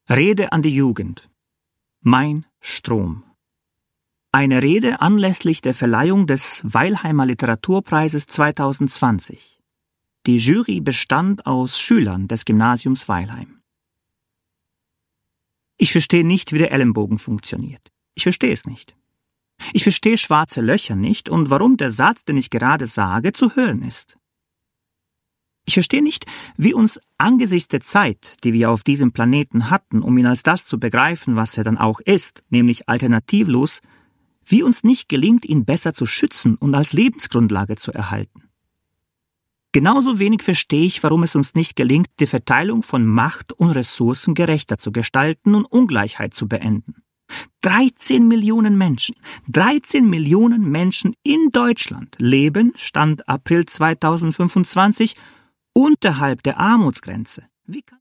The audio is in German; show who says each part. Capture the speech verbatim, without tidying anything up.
Speaker 1: Rede an die Jugend. Mein Strom. Eine Rede anlässlich der Verleihung des Weilheimer Literaturpreises zweitausendzwanzig. Die Jury bestand aus Schülern des Gymnasiums Weilheim. Ich verstehe nicht, wie der Ellenbogen funktioniert. Ich verstehe es nicht. Ich verstehe schwarze Löcher nicht und warum der Satz, den ich gerade sage, zu hören ist. Ich verstehe nicht, wie uns angesichts der Zeit, die wir auf diesem Planeten hatten, um ihn als das zu begreifen, was er dann auch ist, nämlich alternativlos, wie uns nicht gelingt, ihn besser zu schützen und als Lebensgrundlage zu erhalten. Genauso wenig verstehe ich, warum es uns nicht gelingt, die Verteilung von Macht und Ressourcen gerechter zu gestalten und Ungleichheit zu beenden. dreizehn Millionen Menschen, dreizehn Millionen Menschen in Deutschland leben, Stand April zweitausendfünfundzwanzig, unterhalb der Armutsgrenze. Wie kann